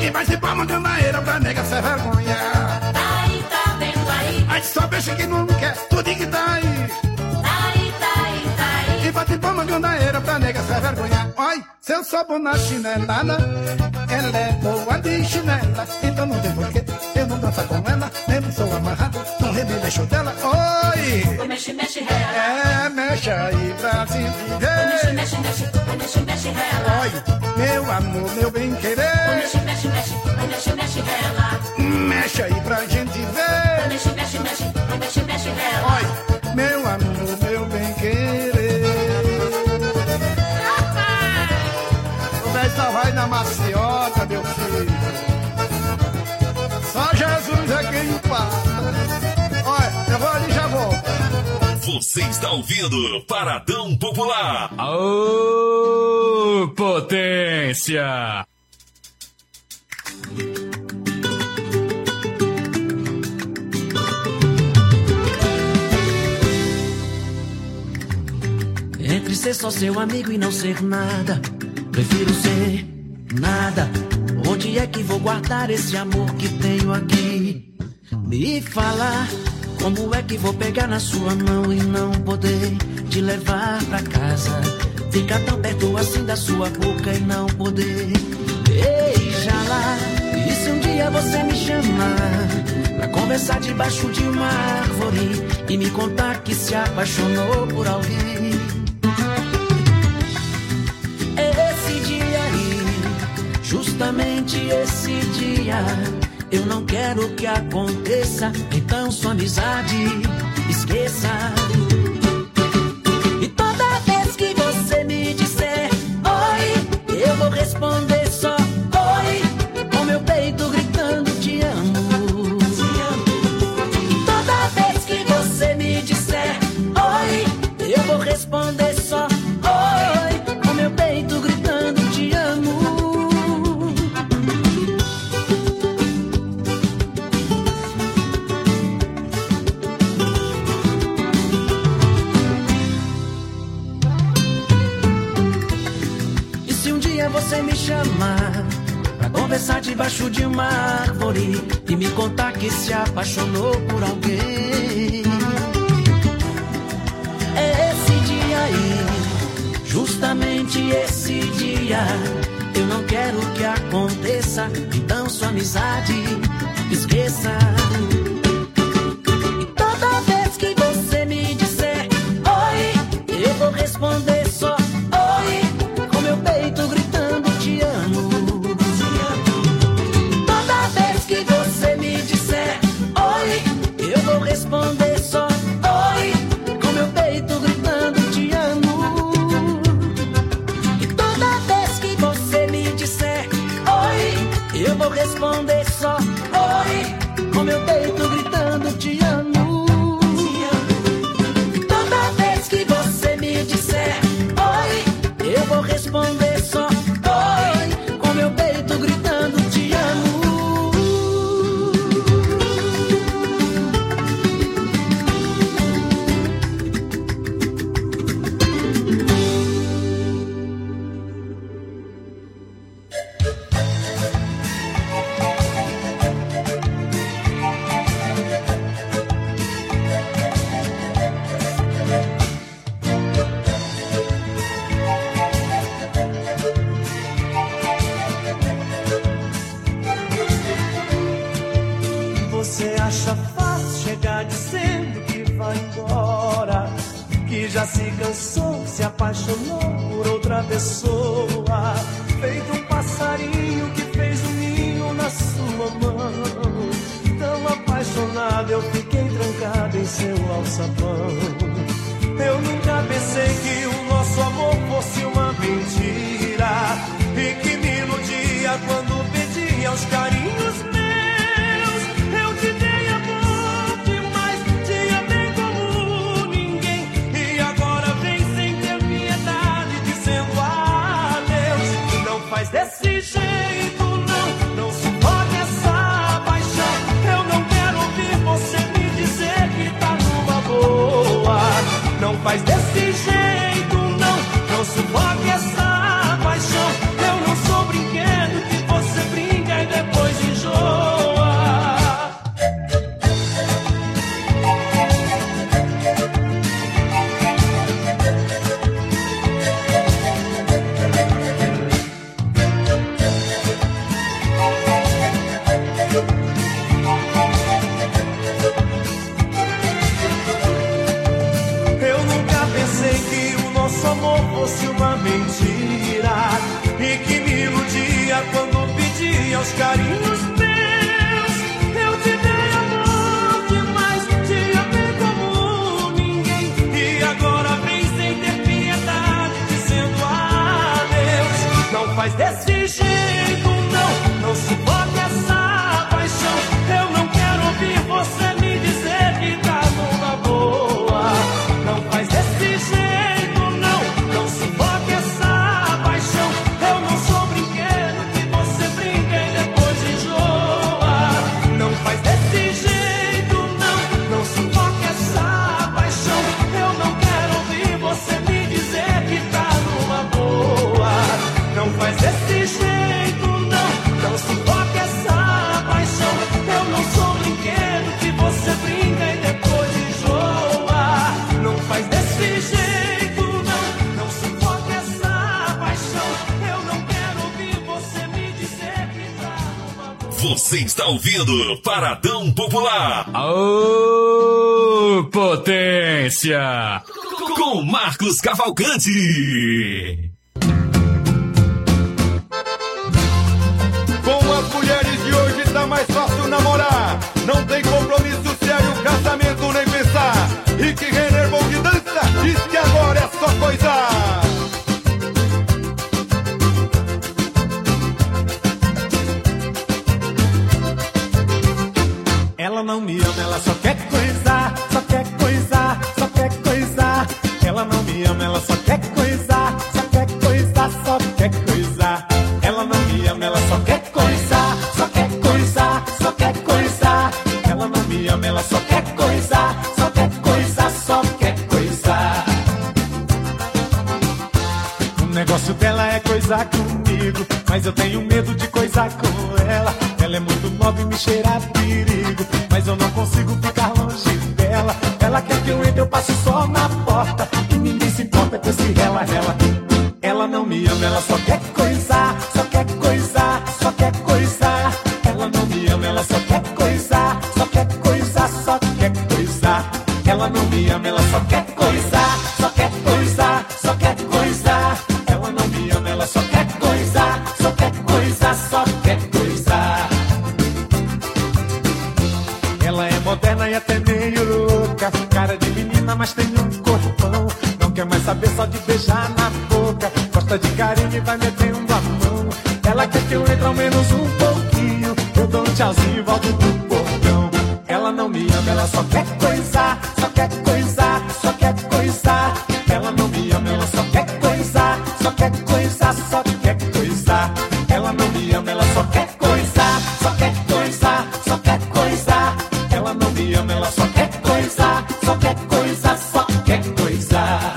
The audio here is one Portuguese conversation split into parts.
E vai se palma gandaeira pra nega sem vergonha. Tá aí, tá vendo aí? Ai, só peixe que não quer, tudo que tá aí. Tá aí, tá aí, tá aí. E bate palma gandaeira pra nega sem vergonha. Oi, se eu sou bom na chinelada, ela é boa de chinela. Então não tem porquê eu não dançar com ela. Mesmo sou amarrado, não remexo dela. Oi! Mexe, mexe, rela. É, mexe aí pra se viver. Mexe, mexe, mexe, mexe, mexe, rela. Oi, meu amor, meu bem querer. Mexe, mexe, mexe, mexe, mexe, rela. Mexe aí pra gente ver. Mexe, mexe, mexe, mexe, mexe, rela. Oi, meu amor, meu bem querer. O velho só vai na maciota, meu filho. Só Jesus é quem para. Olha, eu vou ali e já volto. Você está ouvindo Paradão Popular. Aô, potência! Entre ser só seu amigo e não ser nada, prefiro ser nada. Onde é que vou guardar esse amor que tenho aqui? Me falar, como é que vou pegar na sua mão e não poder te levar pra casa? Ficar tão perto assim da sua boca e não poder beijar lá. E se um dia você me chamar pra conversar debaixo de uma árvore e me contar que se apaixonou por alguém? Esse dia aí, justamente esse dia, eu não quero que aconteça, então sua amizade esqueça. E toda vez que você me disser oi, eu vou responder só oi, com meu peito gritando te amo. Toda vez que você me disser oi, eu vou responder só oi, com meu peito gritando te amo. Você me chamar pra conversar debaixo de uma árvore e me contar que se apaixonou por alguém. É esse dia aí, justamente esse dia, eu não quero que aconteça, então sua amizade esqueça. E toda vez que você me disser oi, eu vou responder só oi, com meu peito gritando te amo. Toda vez que você me disser oi, eu vou responder só oi, com meu peito gritando te amo. E toda vez que você me disser oi, eu vou responder só oi, com meu peito gritando te amo. Toda vez que você me disser oi, eu vou responder só oi, com meu peito gritando te amo. Você acha fácil chegar dizendo que vai embora, que já se cansou, se apaixonou por outra pessoa, feito um passarinho que fez um ninho na sua mão. Tão apaixonado eu fiquei trancado em seu alçapão. Eu nunca pensei que o nosso amor fosse uma mentira e que me iludia quando pedia os carinhos meus. Eu te dei amor demais, te amei como ninguém, e agora vem sem ter piedade dizendo adeus. Não faz desse jeito não, não suporte essa paixão. Eu não quero ouvir você me dizer que tá numa boa. Não faz desse jeito não, não suporte os carinhos meus. Eu te dei amor demais, te amei como ninguém. E agora vem sem ter piedade, dizendo adeus. Não faz desse jeito, não suporte essa paixão. Eu não quero ouvir você me dizer que tá numa boa. Não faz desse jeito, não suporte essa paixão. Eu não sou brinquedo que você brinca e depois enjoa. Não faz desse jeito, não suporte essa paixão. Eu não quero ouvir você me dizer que tá numa boa. Não faz desse jeito, não suporte essa paixão. Eu não sou brinquedo que você brinca e depois enjoa. Não faz desse jeito, não suporte essa paixão. Eu não quero ouvir você me dizer que tá numa boa. Você está ouvindo Paradão Popular Aô, potência! com Marcos Cavalcante. Com as mulheres de hoje tá mais fácil namorar. Não tem compromisso sério, casamento nem pensar. E que Renner bom de dança diz que agora é só coisar. Ela não me ama, ela só quer coisar, só quer coisar, só quer coisar. Ela não me ama, ela só quer coisar, só quer coisar, só quer coisar. Ela não me ama, ela só quer coisar, só quer coisar, só quer coisar. Ela não me ama, ela só quer coisar, só quer coisar, só quer coisar. O negócio dela é coisar comigo, mas eu tenho medo de coisar com ela. Ela é muito nova e me cheira a perigo, mas eu não consigo ficar longe dela. Ela quer que eu entre, eu passo só na porta, e ninguém se importa com esse rela. Ela não me ama, ela só quer coisar, só quer coisar, só quer coisar. Ela não me ama, ela só quer coisar, só quer coisar, só quer coisar. Ela não me ama, ela só quer coisar, só quer coisar, só quer coisar. Ela não me ama, ela só quer coisar, só quer coisar, só quer coisar. Ela é moderna e até meio louca, cara de menina, mas tem um corpão. Não quer mais saber só de beijar na boca, gosta de carinho e vai metendo a mão. Ela quer que eu entre ao menos um pouquinho, eu dou um tchauzinho e volto pro portão. Ela não me ama, ela só quer coisar, só quer coisar, só quer coisar. Ela não me ama, ela só quer coisar, só quer coisar, só quer coisar. Ela não me ama, ela só quer coisar, só quer coisar, só quer coisar. Ela não me ama, ela só quer coisar, só quer coisar, só quer coisar.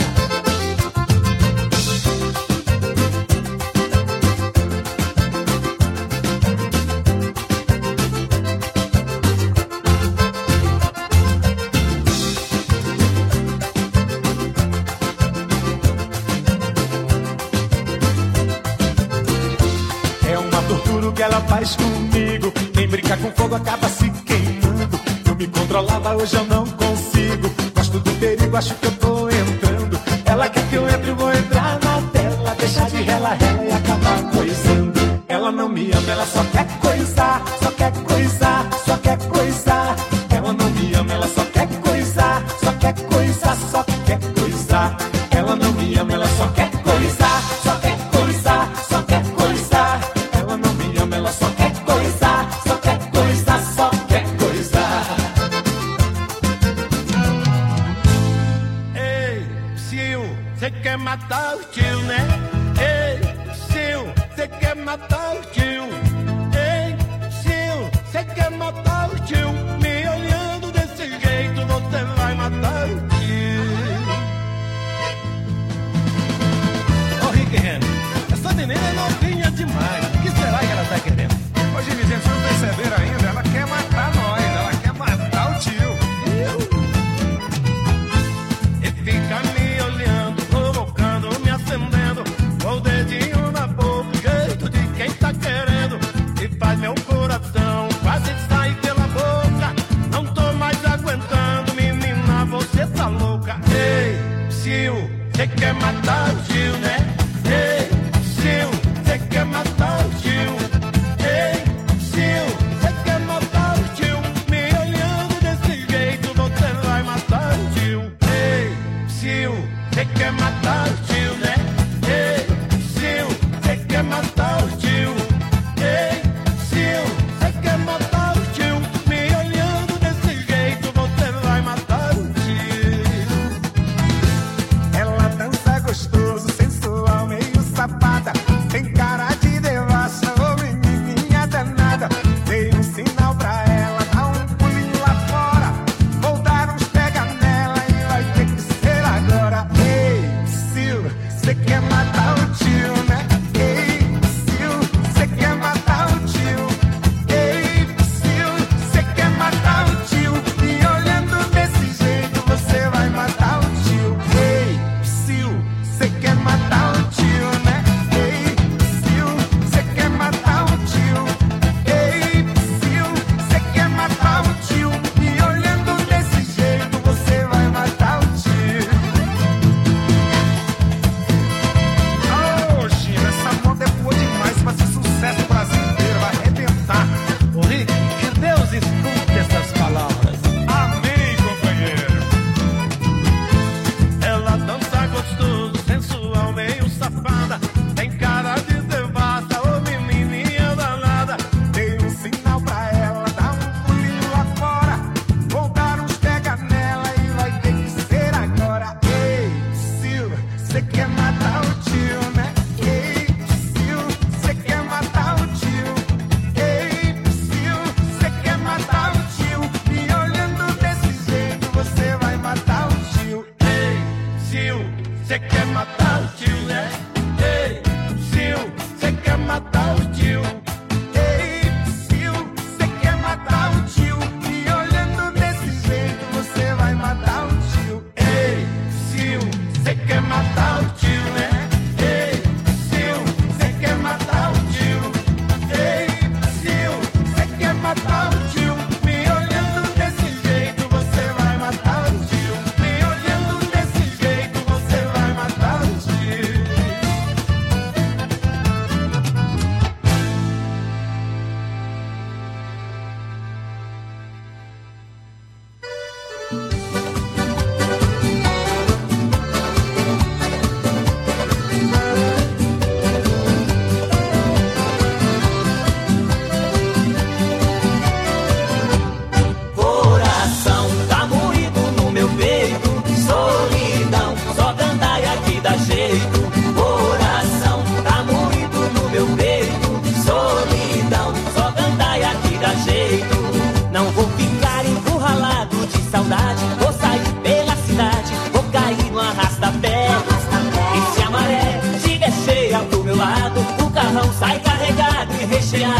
É uma tortura o que ela faz comigo. Quem brinca com fogo acaba se queimando. Eu me controlava, hoje eu não consigo. Gosto do perigo, acho que eu tô entrando. Ela quer que eu entre, vou entrar na tela. Deixar de rela e acabar coisando. Ela não me ama, ela só quer coisar, só quer coisar, só quer coisar. Ela não me ama, ela só quer coisar, só quer coisar, só quer coisar. Ela não me ama, ela só quer coisar, só quer coisar, só quer coisar. Ela não me ama, ela só quer coisar, só quer coisar, só quer coisar. Ei, Sil, você quer matar o tio, né? Ei, Sil, você quer matar o tio. Ei, Sil.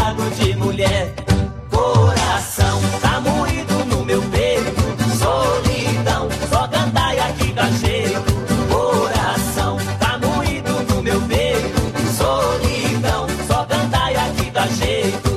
cercado de mulher. Coração tá moído no meu peito. Solidão, só gandaia que dá jeito. Coração tá moído no meu peito. Solidão, só gandaia que dá jeito.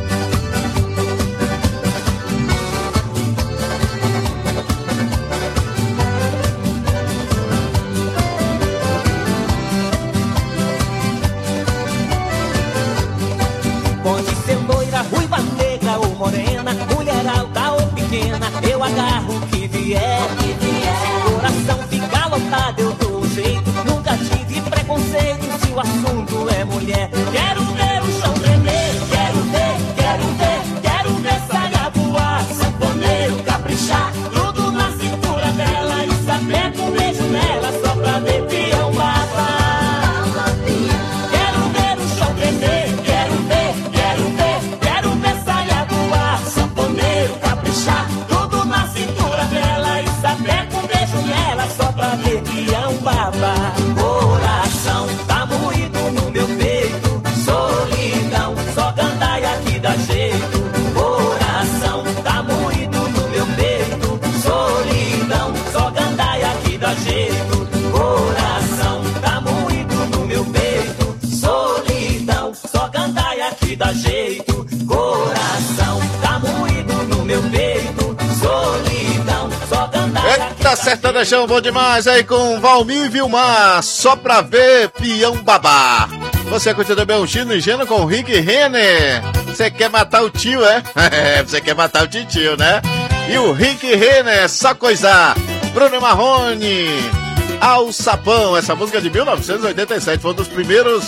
Pode ser loira, ruiva, negra ou morena, mulher alta ou pequena, eu agarro o que vier. Se o coração ficar lotado, eu dou um jeito. Nunca tive preconceito se o assunto é mulher. Quero ver o chão tremer, quero ver saia voar. Sanfoneiro caprichar, tudo na cintura dela e saber com um beijo nela só pra ver peão babar. Quero ver o chão tremer, quero ver saia voar. Sanfoneiro caprichar, tudo na cintura dela e saber com um beijo nela só pra ver peão babar. Coração tá moído no meu peito. Solidão, só gandaia que dá jeito. Coração tá moído no meu peito. Solidão, só gandaia que dá jeito. Coração tá moído no meu peito. Solidão, só gandaia que dá jeito. Coração tá moído no meu peito. Solidão, só gandaia. Eita, sertanejão bom demais aí com Valmir e Vilmar, só pra ver peão babá. Você curtiu também um Chino e Geno com o Rick Renner. Você quer matar o tio, é? Você quer matar o tio, né? E o Rick Renner, só coisar. Bruno Marrone, Ao Sapão. Essa música é de 1987, foi um dos primeiros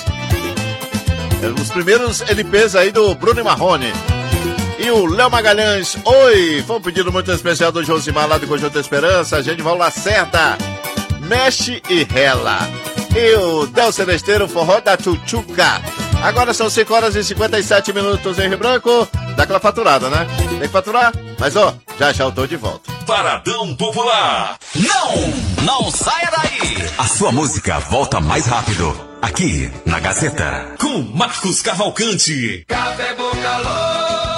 LPs aí do Bruno Marrone. E o Léo Magalhães, oi! Foi um pedido muito especial do Josimar lá do Conjunto Esperança. A gente vai lá certa. Mexe e rela. E o Del Celesteiro, forró da Tchutchuca. Agora são 5h57 em Rio Branco. Dá aquela faturada, né? Tem que faturar? Mas ó, já eu tô de volta. Paradão Popular. Não saia daí! A sua música volta mais rápido. Aqui, na Gazeta. Com Marcos Cavalcante. Café Bocalão.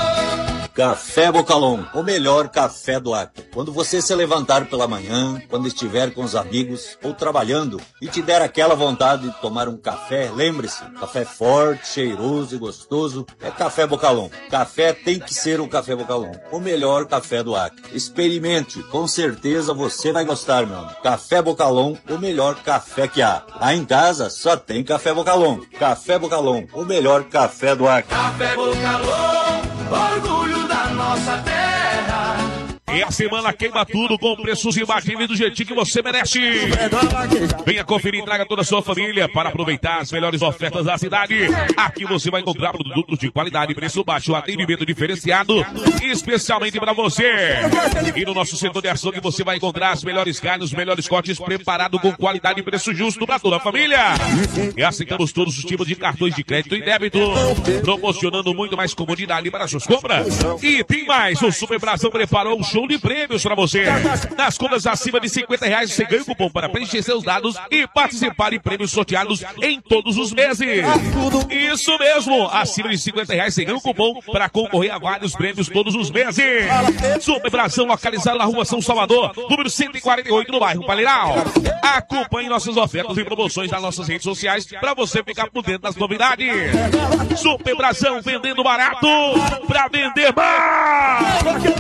Café Bocalão, o melhor café do Acre. Quando você se levantar pela manhã, quando estiver com os amigos ou trabalhando e te der aquela vontade de tomar um café, lembre-se, café forte, cheiroso e gostoso é Café Bocalão. Café tem que ser o Café Bocalão, o melhor café do Acre. Experimente, com certeza você vai gostar, meu amigo. Café Bocalão, o melhor café que há. Lá em casa só tem Café Bocalão. Café Bocalão, o melhor café do Acre. Café Bocalão, orgulho da nossa terra. E a semana queima tudo com preços imbatíveis do jeitinho que você merece. Venha conferir e traga toda a sua família para aproveitar as melhores ofertas da cidade. Aqui você vai encontrar produtos de qualidade e preço baixo, atendimento diferenciado, especialmente para você. E no nosso setor de açougue você vai encontrar as melhores carnes, os melhores cortes preparados com qualidade e preço justo para toda a família. E aceitamos todos os tipos de cartões de crédito e débito, proporcionando muito mais comodidade para suas compras. E tem mais, o Super Brasão preparou um show de prêmios para você. Nas compras acima de R$50 você ganha o cupom para preencher seus dados e participar de prêmios sorteados em todos os meses. Isso mesmo, acima de R$50 você ganha o cupom para concorrer a vários prêmios todos os meses. Super Brasão, localizado na rua São Salvador, número 148, no bairro Palheiral. Acompanhe nossas ofertas e promoções nas nossas redes sociais para você ficar por dentro das novidades. Super Brasão, vendendo barato para vender mais.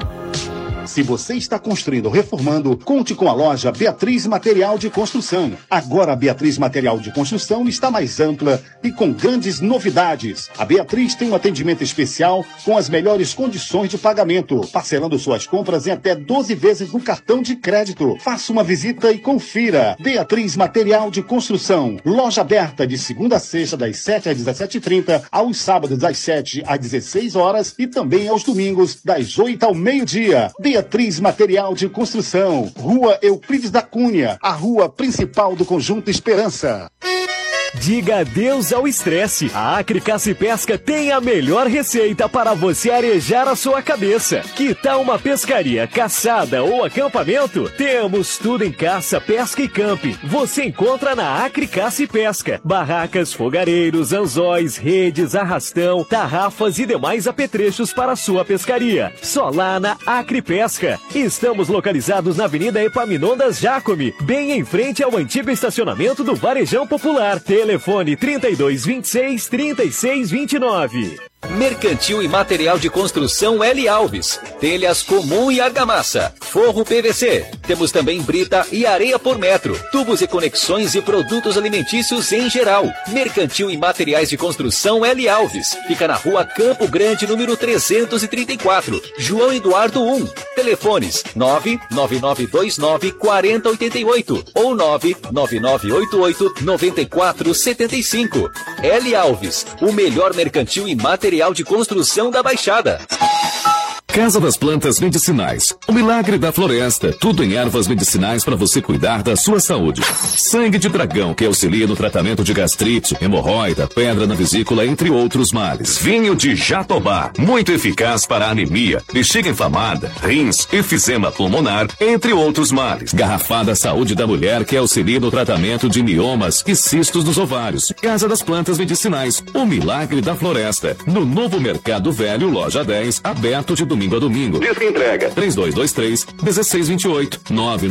Se você está construindo ou reformando, conte com a loja Beatriz Material de Construção. Agora a Beatriz Material de Construção está mais ampla e com grandes novidades. A Beatriz tem um atendimento especial com as melhores condições de pagamento, parcelando suas compras em até 12 vezes no cartão de crédito. Faça uma visita e confira. Beatriz Material de Construção. Loja aberta de segunda a sexta das 7 às 17h30, aos sábados das 7 às 16 horas e também aos domingos das 8 ao meio-dia. Beatriz Material de Construção, Rua Euclides da Cunha, a rua principal do Conjunto Esperança. Diga adeus ao estresse. A Acre Caça e Pesca tem a melhor receita para você arejar a sua cabeça. Que tal uma pescaria, caçada ou acampamento? Temos tudo em caça, pesca e camping. Você encontra na Acre Caça e Pesca. Barracas, fogareiros, anzóis, redes, arrastão, tarrafas e demais apetrechos para a sua pescaria. Só lá na Acre Pesca. Estamos localizados na Avenida Epaminondas Jacome, bem em frente ao antigo estacionamento do Varejão Popular. Telefone 3226-3629. Mercantil e Material de Construção L. Alves. Telhas comum e argamassa. Forro PVC. Temos também brita e areia por metro. Tubos e conexões e produtos alimentícios em geral. Mercantil e Materiais de Construção L. Alves. Fica na Rua Campo Grande, número 334. João Eduardo 1. Telefones 99929-4088 ou 99988-9475. L. Alves. O melhor mercantil e material de construção da Baixada. Casa das Plantas Medicinais. O milagre da floresta. Tudo em ervas medicinais para você cuidar da sua saúde. Sangue de dragão, que auxilia no tratamento de gastrite, hemorroida, pedra na vesícula, entre outros males. Vinho de Jatobá. Muito eficaz para anemia, bexiga inflamada, rins, efizema pulmonar, entre outros males. Garrafada Saúde da Mulher, que auxilia no tratamento de miomas e cistos dos ovários. Casa das Plantas Medicinais. O milagre da floresta. No Novo Mercado Velho, loja 10, aberto de domingo a domingo. Disque entrega 3223-1628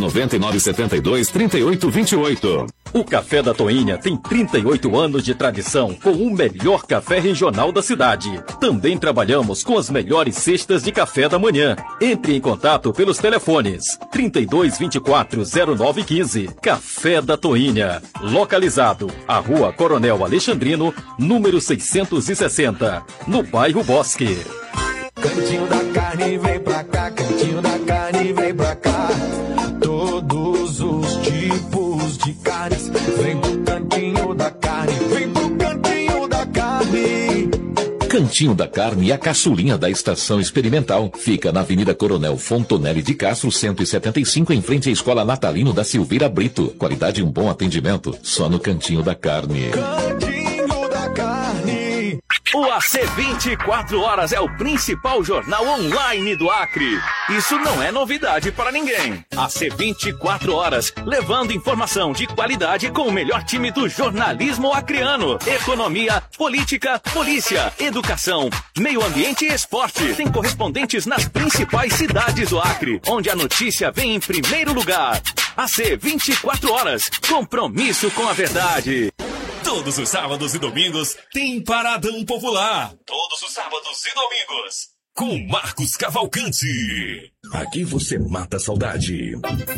99972-3828. O Café da Toinha tem 38 anos de tradição com o melhor café regional da cidade. Também trabalhamos com as melhores cestas de café da manhã. Entre em contato pelos telefones 3224-0915. Café da Toinha. Localizado à Rua Coronel Alexandrino, número 660, no bairro Bosque. Cantinho da carne vem pra cá, cantinho da carne vem pra cá. Todos os tipos de carnes, vem pro cantinho da carne, vem pro cantinho da carne. Cantinho da Carne, a caçulinha da Estação Experimental. Fica na Avenida Coronel Fontonelli de Castro, 175, em frente à Escola Natalino da Silveira Brito. Qualidade e um bom atendimento, só no Cantinho da Carne. Cantinho da carne. O AC 24 Horas é o principal jornal online do Acre. Isso não é novidade para ninguém. AC 24 Horas, levando informação de qualidade com o melhor time do jornalismo acreano. Economia, política, polícia, educação, meio ambiente e esporte. Tem correspondentes nas principais cidades do Acre, onde a notícia vem em primeiro lugar. AC 24 Horas, compromisso com a verdade. Todos os sábados e domingos tem Paradão Popular. Todos os sábados e domingos. Com Marcos Cavalcante. Aqui você mata a saudade.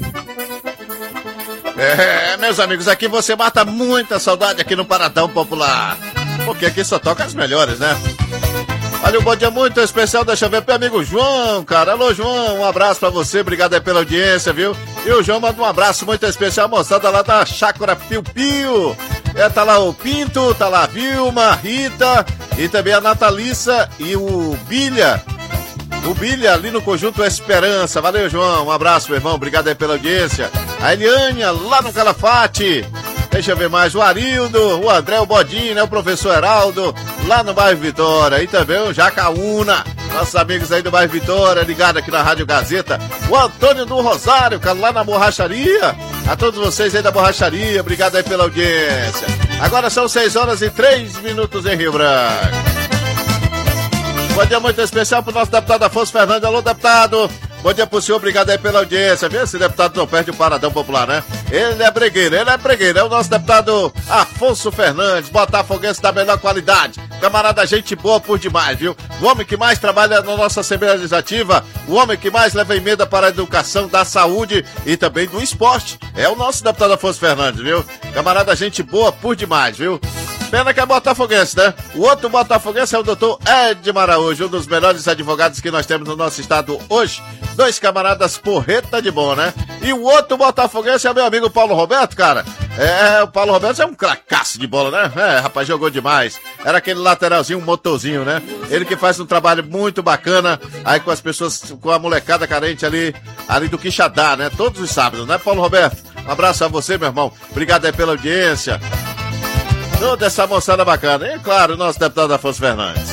Meus amigos, aqui você mata muita saudade aqui no Paradão Popular. Porque aqui só toca as melhores, né? Olha, um bom dia muito especial, deixa eu ver pro amigo João, cara. Alô, João, um abraço pra você, obrigado aí pela audiência, viu? E o João manda um abraço muito especial, moçada lá da Chácara Piu Piu. Tá lá o Pinto, tá lá a Vilma, a Rita e também a Natalissa e o Bilha. O Bilha ali no Conjunto Esperança. Valeu, João, um abraço, meu irmão, obrigado aí pela audiência. A Eliânia, lá no Calafate. Deixa eu ver mais, o Arildo, o André, o Bodinho, né, o professor Heraldo, lá no bairro Vitória. E também o Jacaúna, nossos amigos aí do bairro Vitória, ligado aqui na Rádio Gazeta. O Antônio do Rosário, cara, lá na borracharia. A todos vocês aí da borracharia, obrigado aí pela audiência. Agora são 6h03 em Rio Branco. Bom dia muito especial pro nosso deputado Afonso Fernandes. Alô, deputado. Bom dia pro senhor, obrigado aí pela audiência, viu? Esse deputado não perde o Paradão Popular, né? Ele é bregueiro, é o nosso deputado Afonso Fernandes, botafoguense da melhor qualidade, camarada, gente boa por demais, viu? O homem que mais trabalha na nossa Assembleia Legislativa, o homem que mais leva emenda para a educação, da saúde e também do esporte, é o nosso deputado Afonso Fernandes, viu? Camarada, gente boa por demais, viu? Pena que é botafoguense, né? O outro botafoguense é o doutor Edmar Araújo, um dos melhores advogados que nós temos no nosso estado hoje. Dois camaradas porreta de bom, né? E o outro botafoguense é meu amigo Paulo Roberto, cara. O Paulo Roberto é um cracaço de bola, né? Rapaz, jogou demais. Era aquele lateralzinho, um motorzinho, né? Ele que faz um trabalho muito bacana aí com as pessoas, com a molecada carente ali do Quixadá, né? Todos os sábados, né, Paulo Roberto? Um abraço a você, meu irmão. Obrigado aí pela audiência. Toda essa moçada bacana. E claro, o nosso deputado Afonso Fernandes.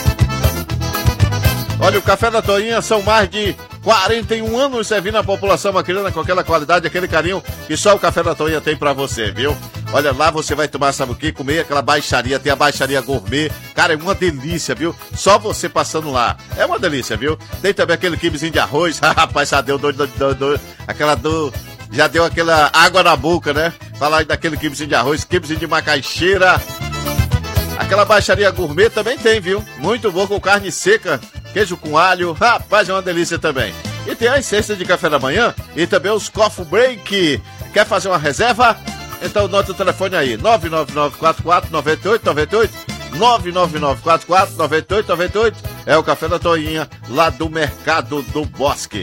Olha, o Café da Toinha são mais de 41 anos servindo a população maquilhana com aquela qualidade, aquele carinho que só o Café da Toinha tem pra você, viu? Olha, lá você vai tomar, sabe o quê? Comer aquela baixaria, tem a baixaria gourmet. Cara, é uma delícia, viu? Só você passando lá. É uma delícia, viu? Tem também aquele quibezinho de arroz. Rapaz, já deu doido. Já deu aquela água na boca, né? Falar daquele quibezinho de arroz, quibezinho de macaxeira. Aquela baixaria gourmet também tem, viu? Muito bom, com carne seca, queijo com alho. Rapaz, é uma delícia também. E tem as cestas de café da manhã e também os coffee break. Quer fazer uma reserva? Então nota o telefone aí, 999449898, 999449898, é o Café da Toinha, lá do Mercado do Bosque.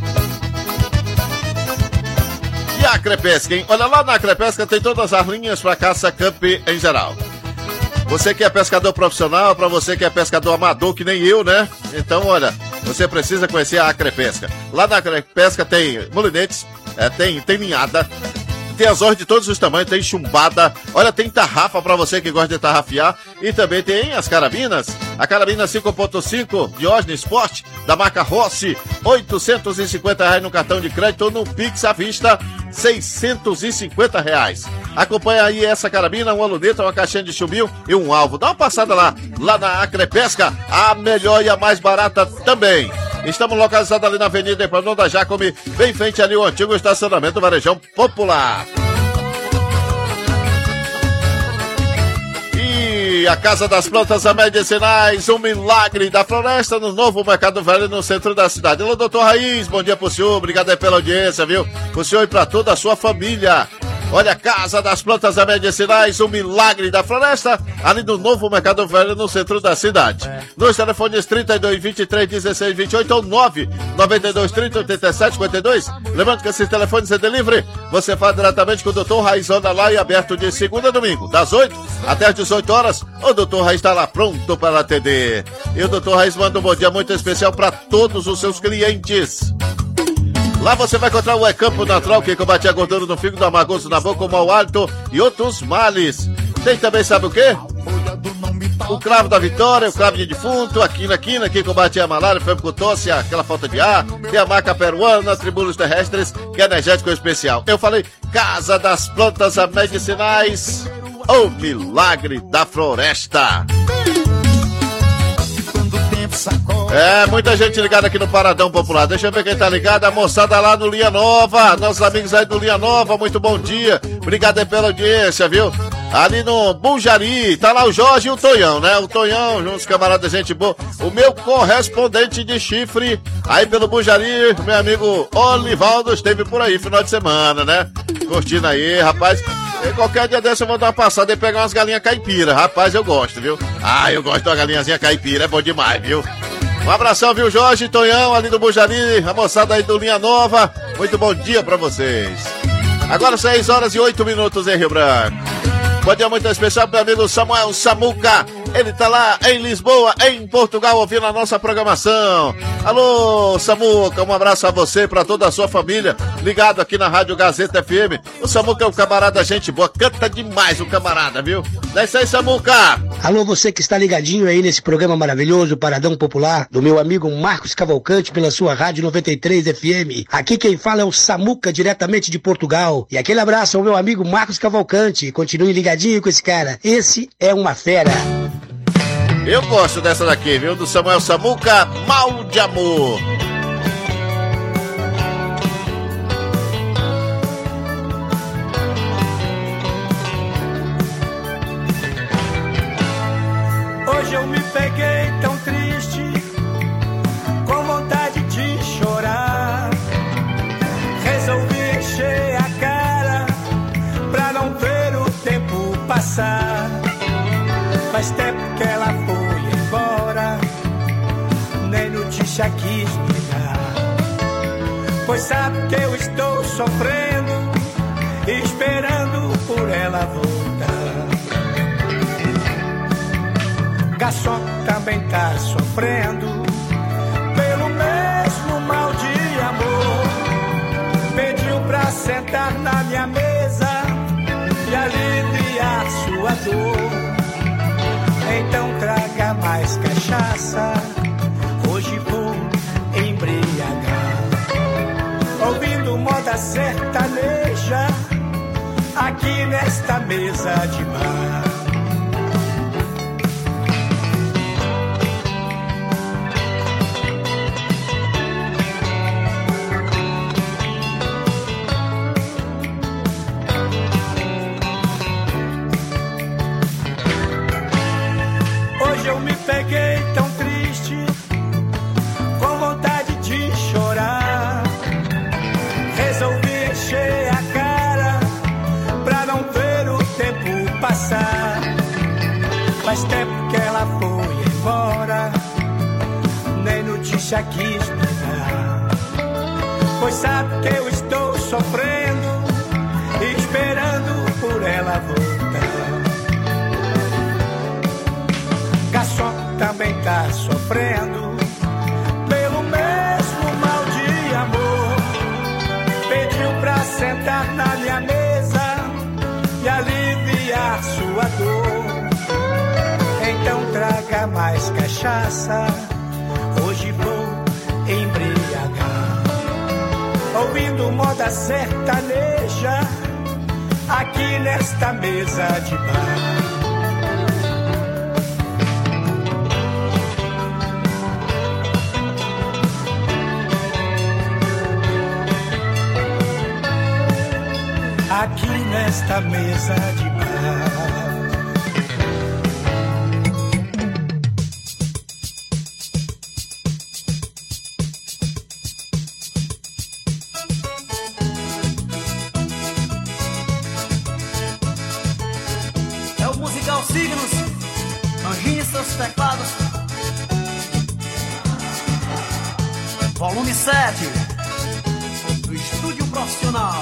E a Acrepesca, hein? Olha, lá na Acrepesca tem todas as linhas para caça camp em geral. Você que é pescador profissional, para você que é pescador amador, que nem eu, né? Então, olha, você precisa conhecer a Acrepesca. Lá na Acrepesca tem molinetes, tem linhada, tem anzóis de todos os tamanhos, tem chumbada, olha, tem tarrafa pra você que gosta de tarrafiar, e também tem as carabinas, a carabina 5.5 Diógenes Sport, da marca Rossi, R$850 no cartão de crédito ou no Pix à vista, R$650. Acompanha aí essa carabina, uma luneta, uma caixinha de chumbinho e um alvo. Dá uma passada lá na Acrepesca, a melhor e a mais barata também. Estamos localizados ali na Avenida Equador da Jacome, bem frente ali o antigo estacionamento do Varejão Popular. E a Casa das Plantas Medicinais, um milagre da floresta no novo Mercado Velho, no centro da cidade. Alô, doutor Raiz, bom dia pro senhor, obrigado aí pela audiência, viu? Pro senhor e pra toda a sua família. Olha, Casa das Plantas Medicinais, o milagre da floresta, ali no novo Mercado Velho, no centro da cidade. Nos telefones 32, 23, 16, 28 ou 9, 92, 30, 87, 52. Lembrando que esses telefones é delivery. Você fala diretamente com o Dr. Raiz, anda lá e aberto de segunda a domingo, das 8 até as 18 horas. O Dr. Raiz está lá pronto para atender. E o Dr. Raiz manda um bom dia muito especial para todos os seus clientes. Lá você vai encontrar o Campo Natural, que combate a gordura no fígado, amargoso na boca, o mau hálito e outros males. Tem também, sabe o quê? O cravo da vitória, o cravo de defunto, a quina, que combate a malária, febre com tosse, aquela falta de ar. Tem a marca peruana, tribulos terrestres, que é energético especial. Eu falei, Casa das Plantas Medicinais, o milagre da floresta. É, muita gente ligada aqui no Paradão Popular. Deixa eu ver quem tá ligado. A moçada lá no Linha Nova. Nossos amigos aí do Linha Nova, muito bom dia. Obrigado aí pela audiência, viu? Ali no Bujari, tá lá o Jorge e o Tonhão, né? O Tonhão, uns camaradas, gente boa. O meu correspondente de chifre, aí pelo Bujari, meu amigo Olivaldo, esteve por aí final de semana, né? Curtindo aí, rapaz. E qualquer dia desse eu vou dar uma passada e pegar umas galinhas caipira. Rapaz, eu gosto, viu? Ah, eu gosto de uma galinhazinha caipira, é bom demais, viu? Um abração, viu, Jorge e Tonhão, ali do Bujari, a moçada aí do Linha Nova. Muito bom dia pra vocês. Agora 6 horas e 8 minutos em Rio Branco. Bom dia muito especial pro meu amigo Samuel Samuca. Ele tá lá em Lisboa, em Portugal, ouvindo a nossa programação. Alô, Samuca, um abraço a você e pra toda a sua família, ligado aqui na Rádio Gazeta FM. O Samuca é um camarada, gente boa, canta demais o camarada, viu? É isso aí, Samuca. Alô, você que está ligadinho aí nesse programa maravilhoso, Paradão Popular, do meu amigo Marcos Cavalcante, pela sua Rádio 93 FM. Aqui quem fala é o Samuca, diretamente de Portugal. E aquele abraço ao meu amigo Marcos Cavalcante. Continue ligadinho com esse cara. Esse é uma fera. Eu gosto dessa daqui, viu? Do Samuel Samuca, Mal de Amor. Hoje eu me peguei tão triste, com vontade de chorar. Resolvi encher a cara, pra não ver o tempo passar. Faz tempo que ela foi embora, nem notícia quis me dar. Pois sabe que eu estou sofrendo, esperando por ela voltar. Garçom também tá sofrendo pelo mesmo mal de amor. Pediu pra sentar na minha mesa e aliviar sua dor. cachaça, hoje vou embriagar. Ouvindo moda sertaneja, aqui nesta mesa de bar. Hoje eu me peguei tão triste, com vontade de chorar. Resolvi encher a cara pra não ver o tempo passar. Faz tempo que ela foi embora, nem notícia quis me dar. Pois sabe que eu estou sofrendo, esperando por ela voltar. Garçom também tá sofrendo pelo mesmo mal de amor. Pediu pra sentar na minha mesa e aliviar sua dor. Então traga mais cachaça, hoje vou embriagar. Ouvindo moda sertaneja, aqui nesta mesa de bar. Aqui nesta mesa de bar. É o musical Signos, Anjinho e seus teclados. Volume 7 do Estúdio Profissional.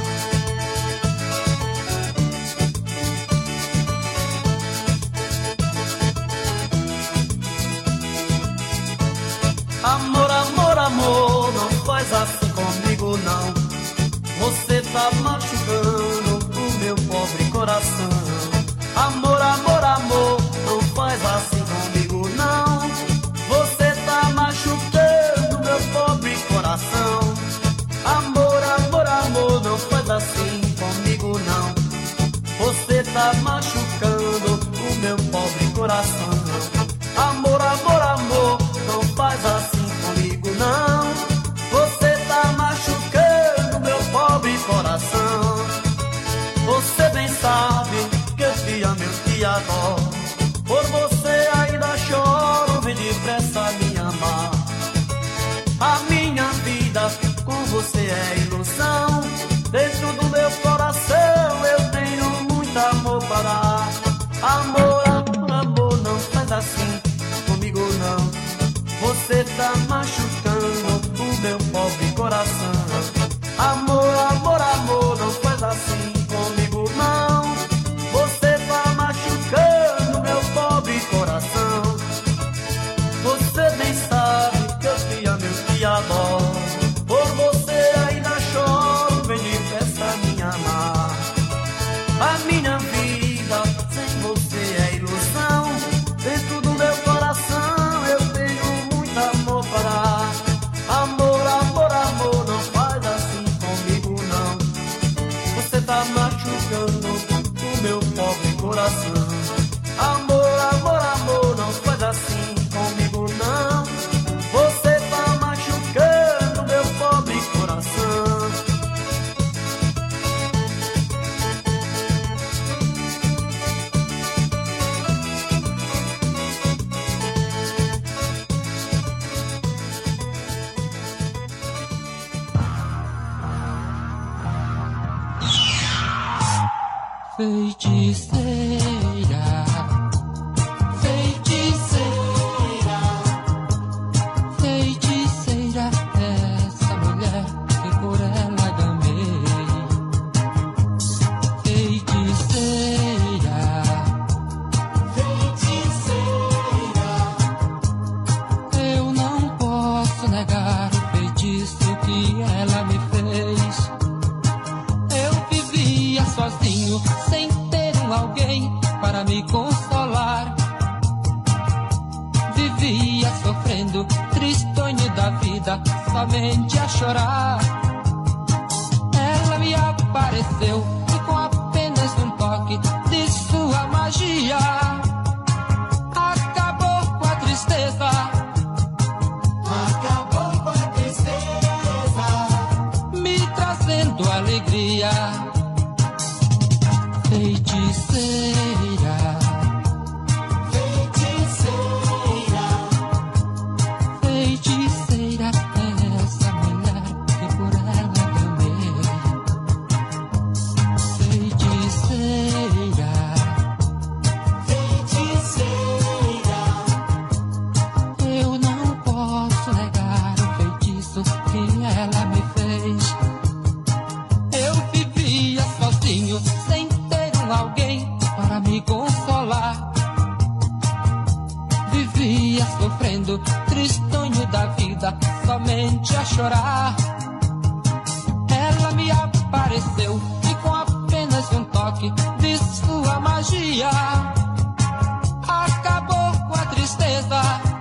Amor, amor, amor, não faz assim comigo não. Você tá machucando o meu pobre coração. Amor, amor, amor, não faz assim comigo não. Você tá machucando meu pobre coração. Amor, amor, amor, não faz assim comigo não. Você tá machucando o meu pobre coração. Amor, amor, amor, não faz assim comigo não. Você tá machucando meu pobre coração. Você bem sabe que eu te amo, eu te adoro. Por você ainda choro, vem depressa me amar. A minha vida com você é ilusão. Dentro do meu coração eu tenho muito amor para dar. Amor, amor, amor, não faz assim comigo não. Você tá machucando o meu pobre coração. Amor, amor, amor, não faz assim comigo não. Você tá machucando meu pobre coração. Você bem sabe que eu te amo, eu te adoro. Por você ainda choro, vem depressa me amar. A minha vida sem você é ilusão. Dentro do meu coração eu tenho muito amor para dar. Amor, amor, amor, não faz assim comigo não. Você tá machucando o meu pobre coração. Amor, amor, amor, não faz assim comigo não. Você tá machucando meu pobre coração. Feiticeira, feiticeira, feiticeira, essa mulher que por ela gamei. Feiticeira, feiticeira, eu não posso negar o feitiço que ela me fez. Eu vivia sozinho, sem ter alguém para me consolar. Vivia vivia sofrendo, tristonho da vida, somente a chorar. Ela me apareceu e com apenas um toque de sua magia acabou com a tristeza. Acabou com a tristeza, me trazendo alegria. Feiticeira, feiticeira, feiticeira, é essa mulher que por ela amei. Feiticeira, feiticeira, eu não posso negar o feitiço que ela me fez. Eu vivia sozinho, sem alguém para me consolar. Vivia sofrendo, tristonho da vida, somente a chorar. Ela me apareceu e com apenas um toque de sua magia acabou com a tristeza.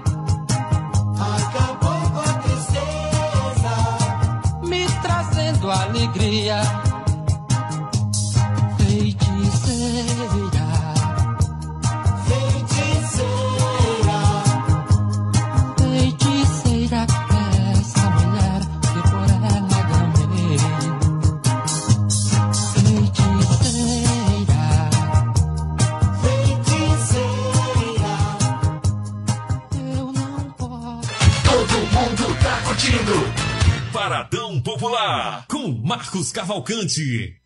Acabou com a tristeza, me trazendo alegria. Feiticeira, feiticeira, feiticeira, essa mulher que por ela gamei. Feiticeira, feiticeira, eu não posso. Todo mundo tá curtindo Paradão Popular com Marcos Cavalcante.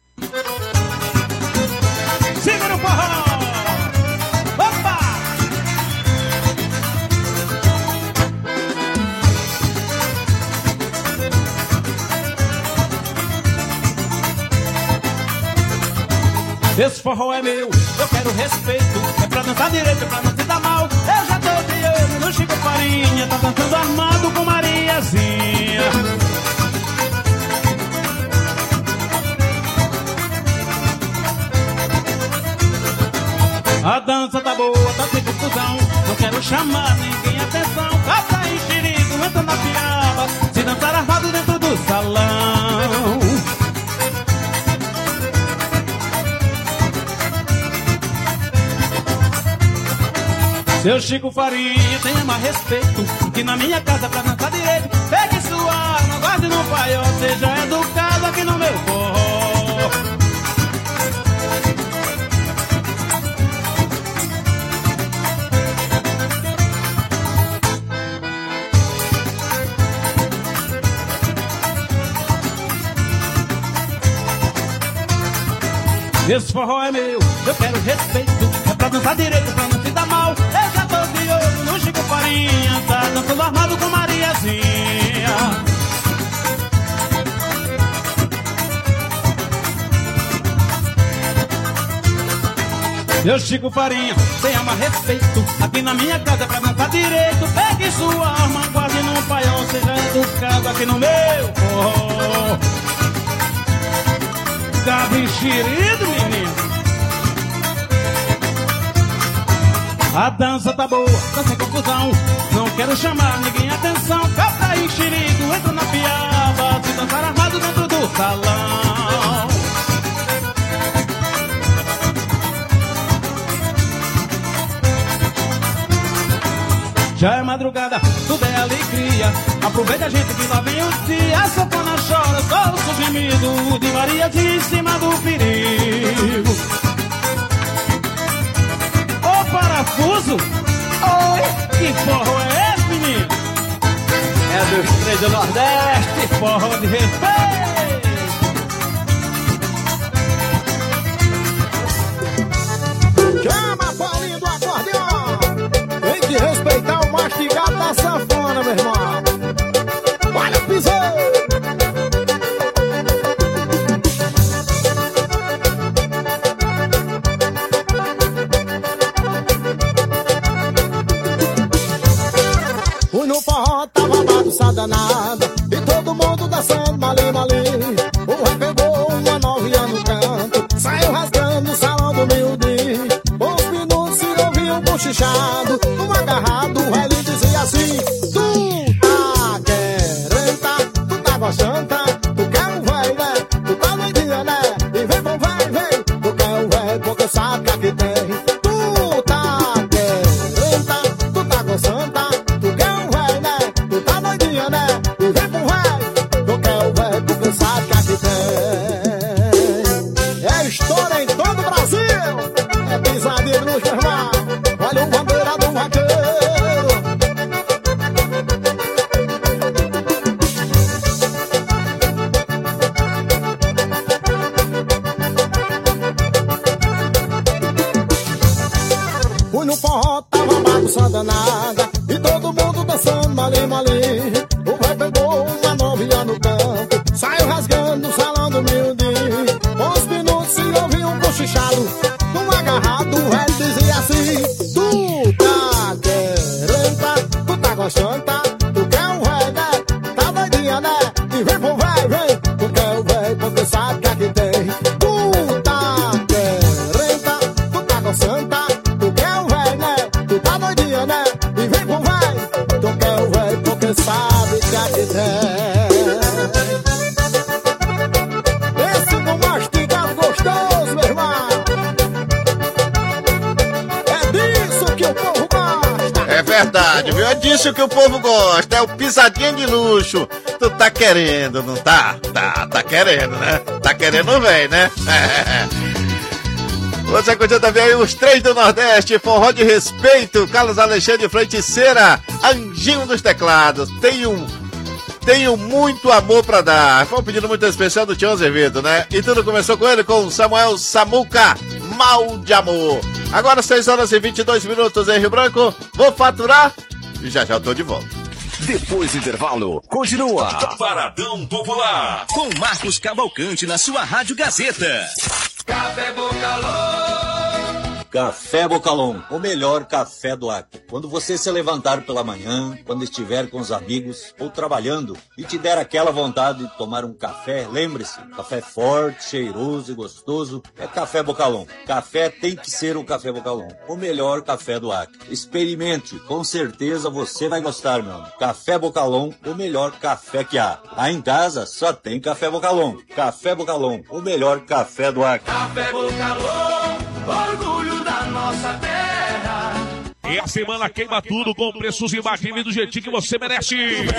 Segura o forró! Opa! Esse forró é meu, eu quero respeito. É pra dançar direito, é pra não se dar mal. Eu já tô de olho no Chico Farinha, tá dançando armado com Mariazinha. A dança tá boa, tá sem confusão. Não quero chamar ninguém atenção. Cata e xerigo, entra na piaba. Se dançar armado dentro do salão. Seu Chico Farinha, tenha mais respeito. Que na minha casa pra dançar direito. Pegue sua arma, guarde no paiol. Seja educado aqui no meu forró. Esse forró é meu, eu quero respeito. É pra dançar direito, pra não se dar mal. Eu já tô de olho no Chico Farinha, tá dançando armado com Mariazinha. Meu Chico Farinha, tenha mais respeito. Aqui na minha casa é pra dançar direito. Pegue sua arma, guarde no paiol. Seja educado aqui no meu forró. Tá enxerido, menino. A dança tá boa, tá sem confusão. Não quero chamar ninguém atenção. Tá enxerido, entra na piaba. Se dançar armado dentro do salão. Já é madrugada, tudo é alegria. Aproveita a gente que lá vem o dia. A sopana chora, só o gemido de Mariazinha em cima do perigo. Ô parafuso! Oi! Que forró é esse, menino? É dos três do Nordeste, forró de respeito! Chama, Paulinho do acordeão! Tem que respeitar o mastigado da sanfona, meu irmão! Olha, pisou! Fui no forró, tava bagunçada nada. E todo mundo dançando mali, mali. O rei pegou uma novinha no canto. Saiu rasgando o salão do miudinho. Uns minutos se ouviu um bochichado. Um agarrado, o rei lhe dizia assim: mole, mole. O velho pegou uma novinha no canto, saiu rasgando o salão do miudinho. 11 minutos se ouviu um cochichado, num agarrado o velho dizia assim: tu tá querendo, tu tá gostando, tá? Tu quer um velho, né? Tá doidinha, né? E vem pro velho, vem. Tu quer o velho porque sabe que aqui tem. Tu tá querendo, tu tá gostando, tá? Tu quer um velho, né? Tu tá doidinha, né? E vem pro velho. Tu quer o velho porque sabe que aqui tem. Esse do mastigado gostoso, meu irmão. É disso que o povo gosta. É verdade, viu? É disso que o povo gosta. É o pisadinha de luxo. Tu tá querendo, não tá? Tá querendo, né? Tá querendo, velho, né? Você curtiu também aí os três do Nordeste, forró de respeito, Carlos Alexandre Feiticeira, Anjinho dos Teclados. Tenho muito amor pra dar. Foi um pedido muito especial do Tião Azevedo, né? E tudo começou com ele, com Samuel Samuca, Mal de Amor. Agora 6 horas e 22 minutos em Rio Branco. Vou faturar e já eu tô de volta. Depois do intervalo, continua Paradão Popular com Marcos Cavalcante na sua Rádio Gazeta. Café Bocalão. Café Bocalão, o melhor café do Acre. Quando você se levantar pela manhã, quando estiver com os amigos ou trabalhando e te der aquela vontade de tomar um café, lembre-se, café forte, cheiroso e gostoso é Café Bocalão. Café tem que ser o Café Bocalão, o melhor café do Acre. Experimente, com certeza você vai gostar, meu amigo. Café Bocalão, o melhor café que há. Lá em casa só tem Café Bocalão. Café Bocalão, o melhor café do Acre. Café Bocalão, orgulho da nossa terra. E a semana queima tudo com preços imbatíveis do jeitinho que você merece.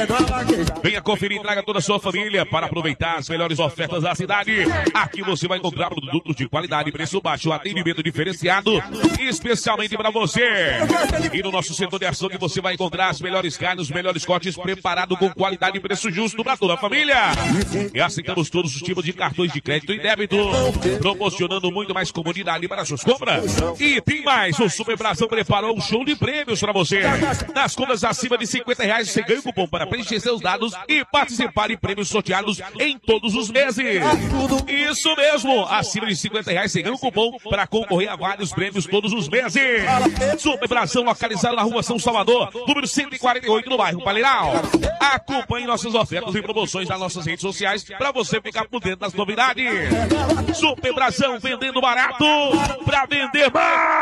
Venha conferir e traga toda a sua família para aproveitar as melhores ofertas da cidade. Aqui você vai encontrar produtos de qualidade, preço baixo, atendimento diferenciado, especialmente para você. E no nosso setor de ação que você vai encontrar as melhores carnes, os melhores cortes preparados com qualidade e preço justo para toda a família. E aceitamos todos os tipos de cartões de crédito e débito, proporcionando muito mais comodidade para suas compras. E tem mais, o Super Brasão preparou um show de prêmios para você. Nas compras acima de R$50 você ganha o cupom para preencher seus dados e participar de prêmios sorteados em todos os meses. Isso mesmo, acima de R$50 você ganha o cupom para concorrer a vários prêmios todos os meses. Super Brasão localizado na rua São Salvador, número 148 no bairro Paleiral. Acompanhe nossas ofertas e promoções nas nossas redes sociais para você ficar por dentro das novidades. Super Brasão vendendo barato para vender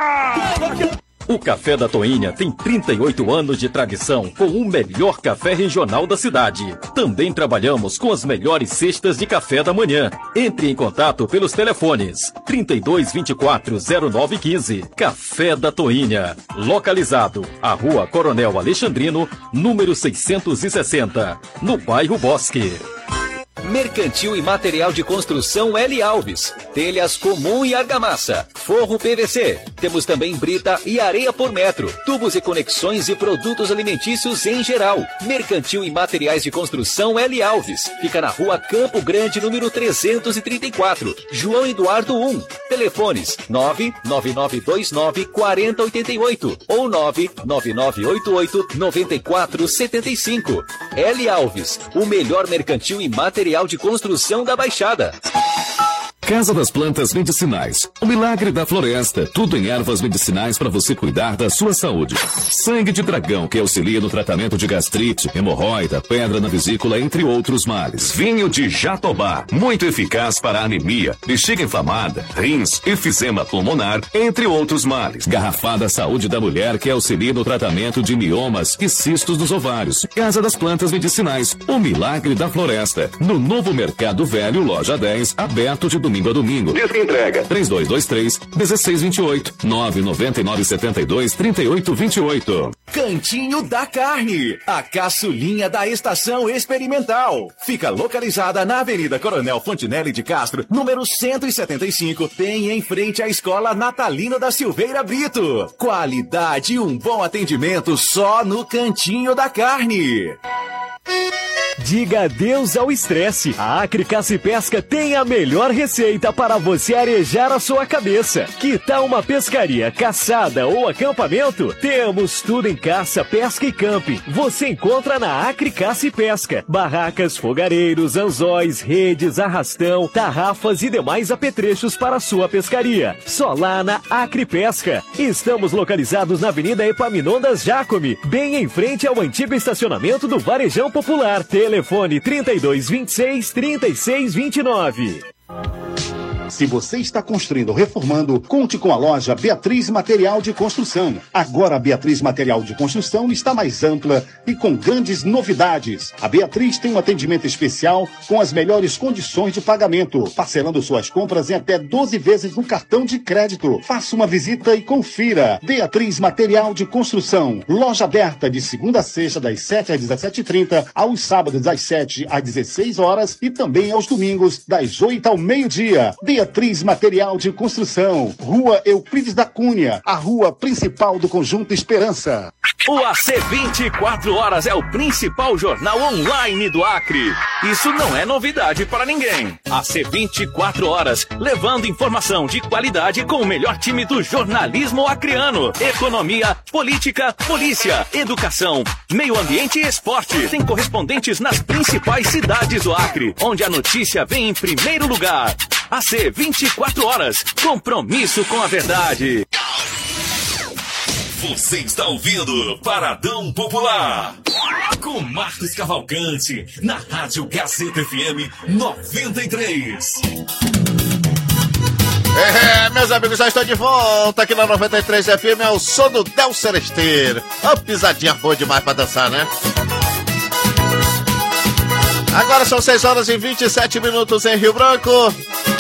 mais. O Café da Toinha tem 38 anos de tradição com o melhor café regional da cidade. Também trabalhamos com as melhores cestas de café da manhã. Entre em contato pelos telefones 3224-0915. Café da Toinha. Localizado à Rua Coronel Alexandrino, número 660, no bairro Bosque. Mercantil e Material de Construção L. Alves. Telhas comum e argamassa. Forro PVC. Temos também brita e areia por metro. Tubos e conexões e produtos alimentícios em geral. Mercantil e Materiais de Construção L. Alves. Fica na Rua Campo Grande, número 334. João Eduardo 1. Telefones 99929-4088 ou 99988-9475. L. Alves. O melhor mercantil e material de construção da Baixada. Casa das Plantas Medicinais. O milagre da floresta. Tudo em ervas medicinais para você cuidar da sua saúde. Sangue de dragão, que auxilia no tratamento de gastrite, hemorroida, pedra na vesícula, entre outros males. Vinho de Jatobá, muito eficaz para anemia, bexiga inflamada, rins, efizema pulmonar, entre outros males. Garrafada Saúde da Mulher, que auxilia no tratamento de miomas e cistos dos ovários. Casa das Plantas Medicinais. O milagre da floresta. No Novo Mercado Velho, loja 10, aberto de domingo a domingo. Disque entrega 3223-1628 999-72-3828. Cantinho da Carne, a caçulinha da Estação Experimental. Fica localizada na Avenida Coronel Fontinelli de Castro, número 175, bem em frente à Escola Natalino da Silveira Brito. Qualidade e um bom atendimento só no Cantinho da Carne. Diga adeus ao estresse. A Acre Caça e Pesca tem a melhor receita para você arejar a sua cabeça. Que tal uma pescaria, caçada ou acampamento? Temos tudo em caça, pesca e camping. Você encontra na Acre Caça e Pesca. Barracas, fogareiros, anzóis, redes, arrastão, tarrafas e demais apetrechos para sua pescaria. Só lá na Acre Pesca. Estamos localizados na Avenida Epaminondas Jacome, bem em frente ao antigo estacionamento do Varejão Popular. Telefone 3226-3629. Se você está construindo ou reformando, conte com a loja Beatriz Material de Construção. Agora a Beatriz Material de Construção está mais ampla e com grandes novidades. A Beatriz tem um atendimento especial com as melhores condições de pagamento, parcelando suas compras em até 12 vezes no cartão de crédito. Faça uma visita e confira. Beatriz Material de Construção. Loja aberta de segunda a sexta, das 7 às 17h30, aos sábados das 7 às 16 horas e também aos domingos, das 8 ao meio-dia. Beatriz Material de Construção, Rua Euclides da Cunha, a rua principal do Conjunto Esperança. O AC 24 Horas é o principal jornal online do Acre. Isso não é novidade para ninguém. AC 24 Horas, levando informação de qualidade com o melhor time do jornalismo acreano. Economia, política, polícia, educação, meio ambiente e esporte. Tem correspondentes nas principais cidades do Acre, onde a notícia vem em primeiro lugar. AC 24 Horas, compromisso com a verdade. Você está ouvindo Paradão Popular com Marcos Cavalcante na Rádio Gazeta FM 93. Meus amigos, já estou de volta aqui na 93 FM, é o som do Del Seresteiro. Uma pisadinha boa demais pra dançar, né? Agora são 6 horas e 27 minutos em Rio Branco.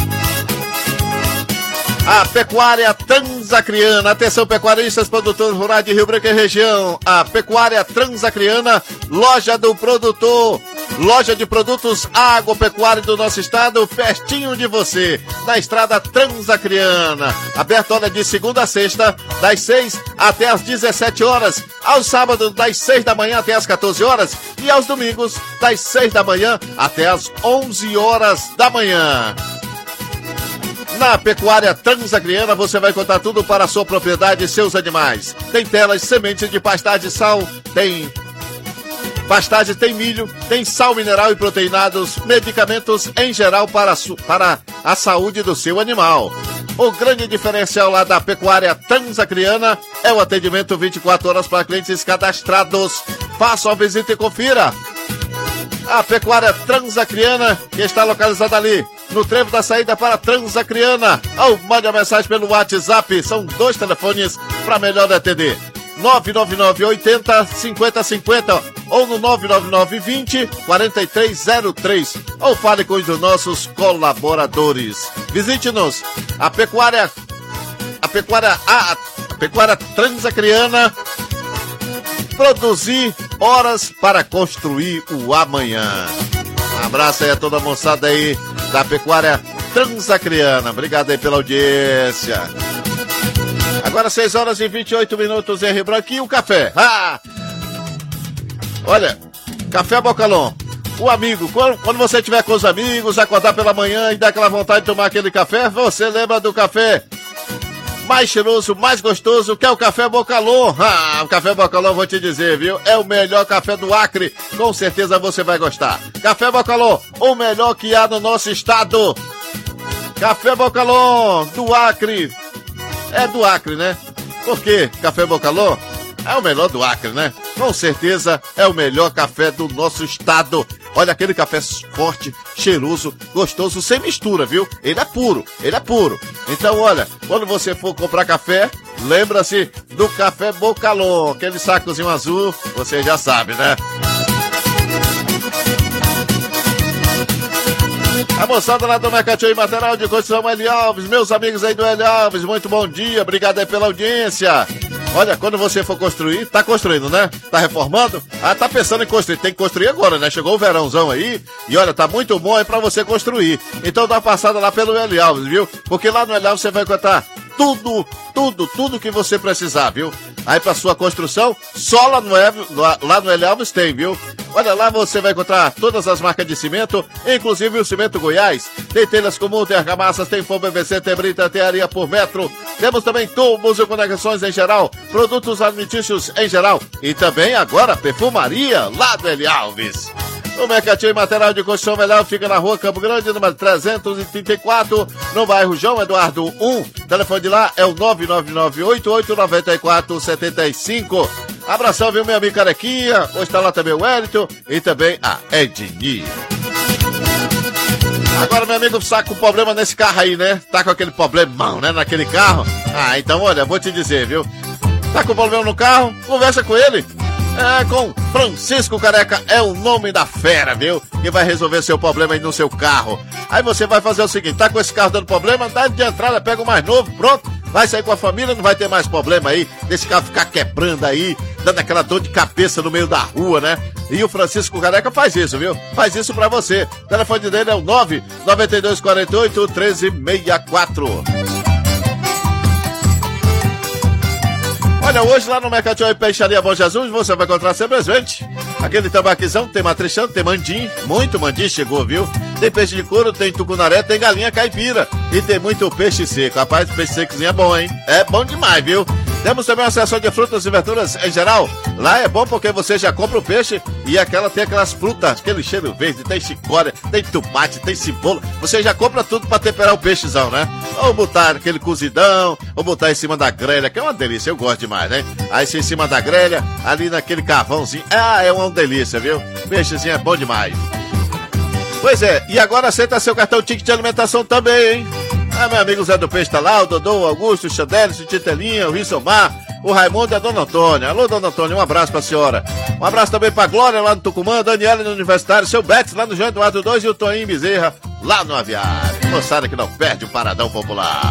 A Pecuária Transacriana, atenção pecuaristas, produtores rurais de Rio Branco e região. A Pecuária Transacriana, loja do produtor, loja de produtos agropecuária do nosso estado, pertinho de você, na estrada Transacriana. Aberto, olha, de segunda a sexta, das 6 até as 17 horas, aos sábados das 6 da manhã até as 14 horas e aos domingos das 6 da manhã até as 11 horas da manhã. Na Pecuária Transacriana você vai encontrar tudo para a sua propriedade e seus animais. Tem telas, sementes de pastagem, sal, tem pastagem, tem milho, tem sal mineral e proteinados, medicamentos em geral para a saúde do seu animal. O grande diferencial lá da Pecuária Transacriana é o atendimento 24 horas para clientes cadastrados. Faça uma visita e confira. A Pecuária Transacriana, que está localizada ali no trevo da saída para Transacriana. Ou mande a mensagem pelo WhatsApp, são 2 telefones para melhor atender. 999-80-5050 ou no 999-20-4303. Ou fale com um dos nossos colaboradores. Visite-nos. A Pecuária Transacriana. Produzir horas para construir o amanhã. Um abraço aí a toda a moçada aí da Pecuária Transacriana. Obrigado aí pela audiência. Agora 6 horas e 28 minutos em Rio Branco. E o café? Olha, Café Bocalon. O amigo, quando você estiver com os amigos, acordar pela manhã e dar aquela vontade de tomar aquele café, você lembra do café mais cheiroso, mais gostoso, que é o Café Bocalon. O Café Bocalon, vou te dizer, viu? É o melhor café do Acre. Com certeza você vai gostar. Café Bocalon, o melhor que há no nosso estado. Café Bocalon, do Acre. É do Acre, né? Por quê? Café Bocalon é o melhor do Acre, né? Com certeza é o melhor café do nosso estado. Olha, aquele café forte, cheiroso, gostoso, sem mistura, viu? Ele é puro, ele é puro. Então, olha, quando você for comprar café, lembra-se do Café Bocalon. Aquele sacozinho azul, você já sabe, né? A moçada lá do Mercantil e Material de Construção L. Alves, meus amigos aí do L. Alves, muito bom dia, obrigado aí pela audiência. Olha, quando você for construir, tá construindo, né? Tá reformando? Tá pensando em construir, tem que construir agora, né? Chegou o verãozão aí, e olha, tá muito bom aí pra você construir. Então dá uma passada lá pelo L. Alves, viu? Porque lá no L. Alves você vai encontrar tudo que você precisar, viu? Aí pra sua construção, só lá no L. Alves tem, viu? Olha lá, você vai encontrar todas as marcas de cimento, inclusive o cimento Goiás. Tem telhas comum, tem argamassas, tem foam PVC, tem brita, tem areia por metro. Temos também tubos e conexões em geral, produtos alimentícios em geral e também agora perfumaria lá do Eli Alves. O Mercantil e Material de Construção Melhor fica na rua Campo Grande, número 334, no bairro João Eduardo 1. O telefone de lá é o 999889475. Abração, viu, meu amigo Carequinha? Hoje tá lá também o Wellington e também a Edni. Agora, meu amigo, tá com problema nesse carro aí, né? Tá com aquele problemão, né, naquele carro. Ah, então, olha, vou te dizer, viu? Tá com problema no carro? Conversa com ele. É, com Francisco Careca, é o nome da fera, viu? Que vai resolver seu problema aí no seu carro. Aí você vai fazer o seguinte, tá com esse carro dando problema, dá de entrada, pega o mais novo, pronto. Vai sair com a família, não vai ter mais problema aí, desse carro ficar quebrando aí, dando aquela dor de cabeça no meio da rua, né? E o Francisco Careca faz isso, viu? Faz isso pra você. O telefone dele é o 99248-1364. Olha, hoje lá no Mercantil e Peixaria Bom Jesus, você vai encontrar simplesmente aquele tambaquizão, tem matrichão, tem mandim, muito mandim chegou, viu? Tem peixe de couro, tem tucunaré, tem galinha caipira e tem muito peixe seco. Rapaz, o peixe secozinho é bom, hein? É bom demais, viu? Temos também uma seção de frutas e verduras em geral. Lá é bom porque você já compra o peixe e tem aquelas frutas, aquele cheiro verde, tem chicória, tem tomate, tem cebola. Você já compra tudo pra temperar o peixezão, né? Ou botar aquele cozidão, ou botar em cima da grelha, que é uma delícia, eu gosto demais, né? Aí em cima da grelha, ali naquele carvãozinho, é uma delícia, viu? Peixezinho é bom demais. Pois é, e agora aceita seu cartão Ticket de Alimentação também, hein? Ah, meu amigo Zé do Peixe tá lá, o Dodô, o Augusto, o Xandelis, o Titelinha, o Rissomar, o Raimundo e a Dona Antônia. Alô, Dona Antônia, um abraço pra senhora. Um abraço também pra Glória lá no Tucumã, Daniela no Universitário, seu Betis lá no João Eduardo 2 e o Toninho Bezerra lá no Aviário. Moçada que não perde o Paradão Popular.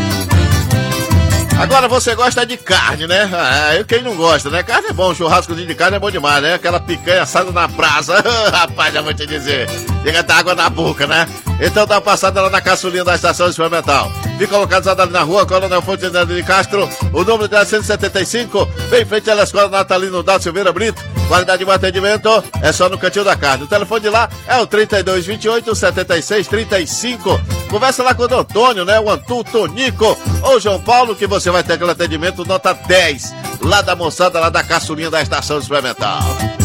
Agora você gosta de carne, né? Ah, quem não gosta, né? Carne é bom, churrascozinho de carne é bom demais, né? Aquela picanha assada na brasa. Rapaz, já vou te dizer. Chega até água na boca, né? Então dá uma passada lá na caçulinha da Estação Experimental. Fica localizada ali na rua Coronel Fontenelle de Castro. O número é 175, bem em frente à Escola Natalino da Silveira Brito. Qualidade de atendimento é só no Cantinho da Carne. O telefone de lá é o 3228-7635. Conversa lá com o Antônio, né? O Antu Tonico ou João Paulo, que você vai ter aquele atendimento nota 10. Lá da moçada, lá da caçulinha da Estação Experimental.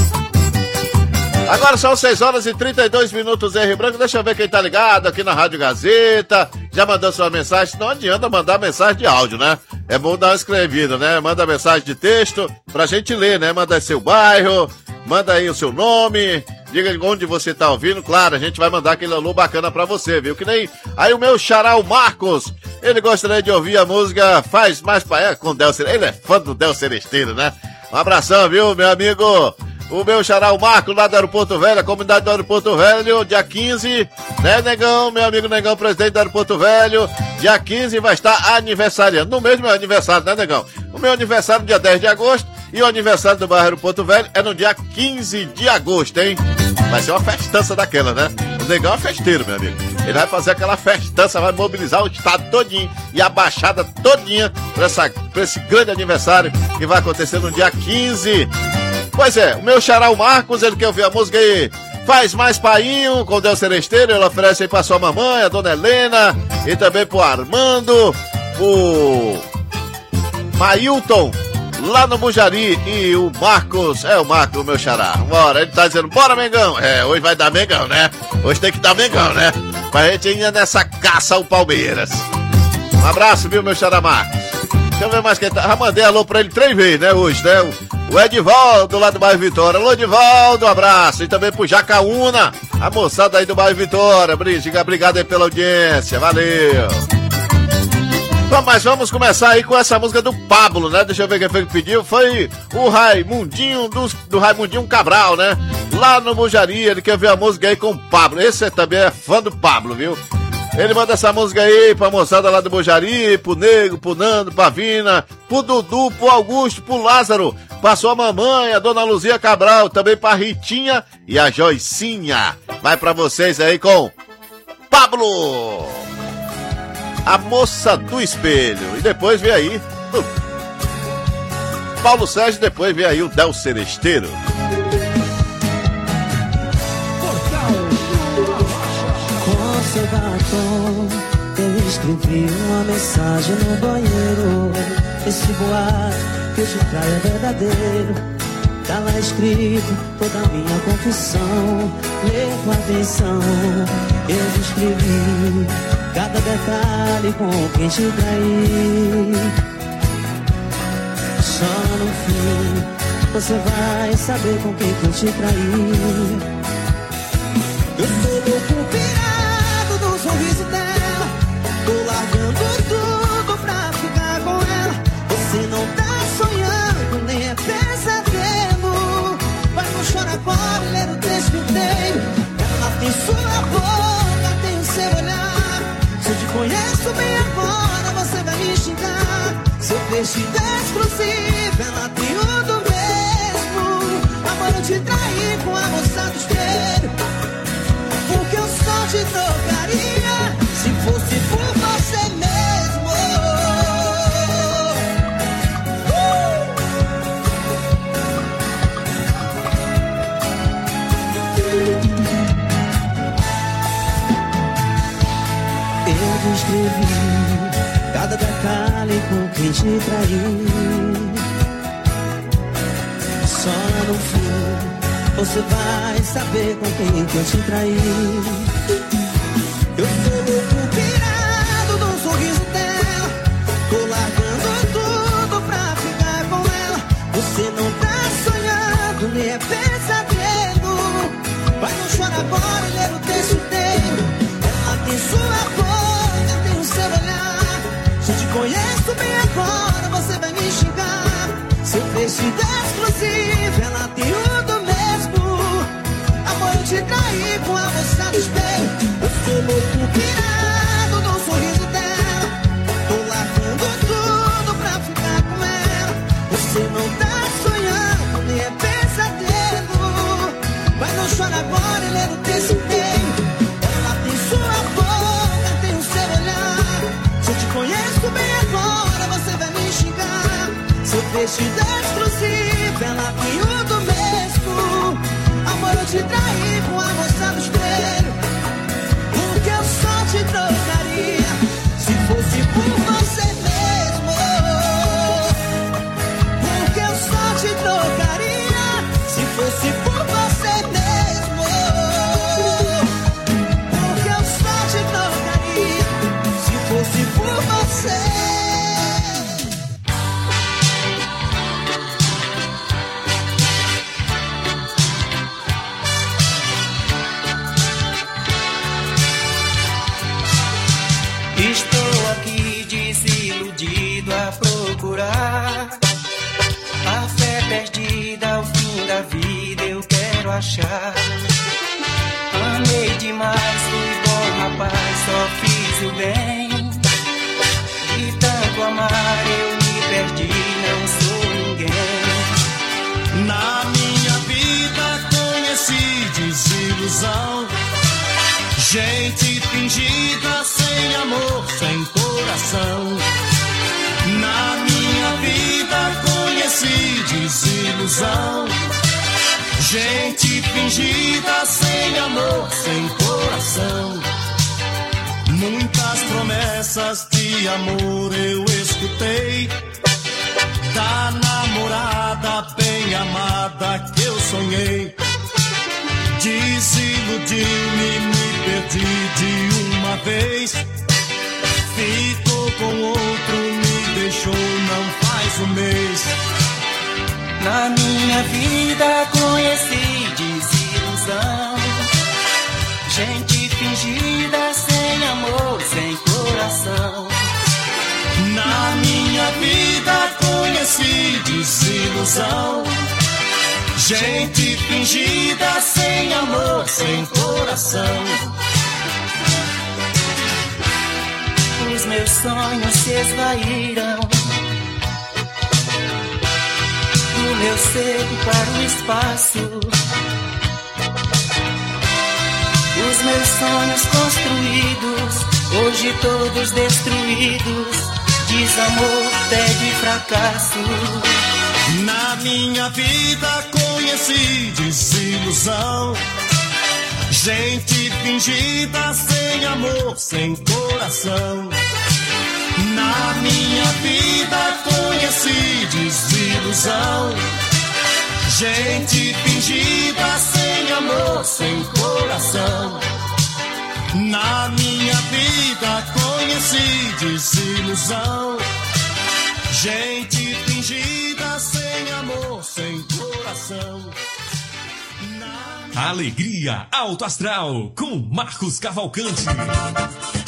Agora são 6 horas e 32 minutos em Rio Branco. Deixa eu ver quem tá ligado aqui na Rádio Gazeta. Já mandou sua mensagem? Não adianta mandar mensagem de áudio, né? É bom dar uma escrevida, né? Manda mensagem de texto pra gente ler, né? Manda aí seu bairro, manda aí o seu nome, diga onde você tá ouvindo. Claro, a gente vai mandar aquele alô bacana pra você, viu? Que nem aí o meu xará, o Marcos. Ele gostaria de ouvir a música Faz Mais Paé com Del Seresteiro. Ele é fã do Del Seresteiro, né? Um abração, viu, meu amigo? O meu xará, o Marco, lá do Aeroporto Velho, a comunidade do Aeroporto Velho, dia 15, né, Negão? Meu amigo Negão, presidente do Aeroporto Velho, dia 15 vai estar aniversariando. No mesmo meu aniversário, né, Negão? O meu aniversário, dia 10 de agosto, e o aniversário do bairro Aeroporto Velho é no dia 15 de agosto, hein? Vai ser uma festança daquela, né? O Negão é festeiro, meu amigo. Ele vai fazer aquela festança, vai mobilizar o estado todinho e a baixada todinha pra esse grande aniversário que vai acontecer no dia 15. Pois é, o meu xará, o Marcos, ele quer ouvir a música aí, Faz Mais Painho, com o Del Seresteiro. Ele oferece aí pra sua mamãe, a dona Helena, e também pro Armando, o Mailton, lá no Bujari, e o Marcos, o Marcos, o meu xará. Bora, ele tá dizendo, bora, Mengão. Hoje vai dar Mengão, né? Hoje tem que dar Mengão, né? Pra gente ir nessa caça ao Palmeiras. Um abraço, viu, meu xará Marcos. Deixa eu ver mais quem tá. Já mandei alô pra ele 3 vezes, né, hoje, né? O Edivaldo, lá do bairro Vitória. Alô, Edivaldo, um abraço. E também pro Jacaúna, a moçada aí do bairro Vitória. Obrigado aí pela audiência, valeu. Bom, mas vamos começar aí com essa música do Pablo, né? Deixa eu ver quem foi que pediu. Foi o Raimundinho, do Raimundinho Cabral, né? Lá no Bujari, ele quer ver a música aí com o Pablo. Esse também é fã do Pablo, viu? Ele manda essa música aí pra moçada lá do Bujari, pro Nego, pro Nando, pra Vina, pro Dudu, pro Augusto, pro Lázaro, pra sua mamãe, a dona Luzia Cabral, também pra Ritinha e a Joicinha. Vai pra vocês aí com Pablo, a moça do espelho. E depois vem aí Paulo Sérgio, depois vem aí o Del Seresteiro. batom. Eu escrevi uma mensagem no banheiro. Esse boato que eu te traio é verdadeiro. Tá lá escrito toda a minha confissão. Lê com atenção. Eu escrevi cada detalhe com quem te traí. Só no fim você vai saber com quem que eu te traí. Eu sou louco pirado do sorriso dela. Tô largando tudo pra ficar com ela. Você não tá sonhando, nem é pesadelo. Vai no chora-cora e ler o texto inteiro. Ela tem sua boca, tem o seu olhar. Se eu te conheço bem agora, você vai me xingar. Seu vestido é exclusivo, ela tem o do mesmo. Amor, eu te traí com a moça do espelho. Porque eu só te trocaria se fosse por você mesmo. Eu descrevi cada detalhe com quem te traí. Só no fim você vai saber com quem que eu te traí. Eu tô louco pirado no sorriso dela. Tô largando tudo pra ficar com ela. Você não tá sonhando, nem é pesadelo. Vai no chora agora e ler o texto inteiro. Ela tem sua boca, tem o seu olhar. Se eu te conheço bem agora, você vai me xingar. Seu vestido é exclusivo, ela tem o do mesmo. Amor, eu te traí com a moça do espelho. Eu sou louco pirado no sorriso dela. Tô largando tudo pra ficar com ela. Você não tá sonhando, nem é pesadelo. Vai no chora agora e ler o texto inteiro. Ela tem sua boca, tem o seu olhar. Se eu te conheço bem agora, você vai me xingar. Seu vestido é exclusivo, ela tem o do mesmo. Amor, eu te traí com a moça do espelho. Porque eu só te trocaria se fosse por você mesmo. Porque eu só te trocaria se fosse por você mesmo. Porque eu só te trocaria se fosse por você. Estou aqui desiludido a procurar a fé perdida ao fim da vida eu quero achar. Amei demais, fui bom rapaz, só fiz o bem. E tanto amar eu me perdi, não sou ninguém. Na minha vida conheci desilusão. Gente fingida, sem amor, sem coração. Na minha vida conheci desilusão. Gente fingida, sem amor, sem coração. Muitas promessas de amor eu escutei. Da namorada bem amada que eu sonhei. Desiludi-me, me perdi de uma vez. Ficou com outro, me deixou não faz um mês. Na minha vida conheci desilusão. Gente fingida, sem amor, sem coração. Na minha vida conheci desilusão. Gente fingida, sem amor, sem coração. Os meus sonhos se esvaíram do meu ser para o espaço. Os meus sonhos construídos, hoje todos destruídos. Desamor, pede fracasso. Na minha vida conheci desilusão. Gente fingida, sem amor, sem coração. Na minha vida conheci desilusão. Gente fingida, sem amor, sem coração. Na minha vida conheci desilusão. Gente fingida, sem amor, sem coração. Alegria Alto Astral com Marcos Cavalcante.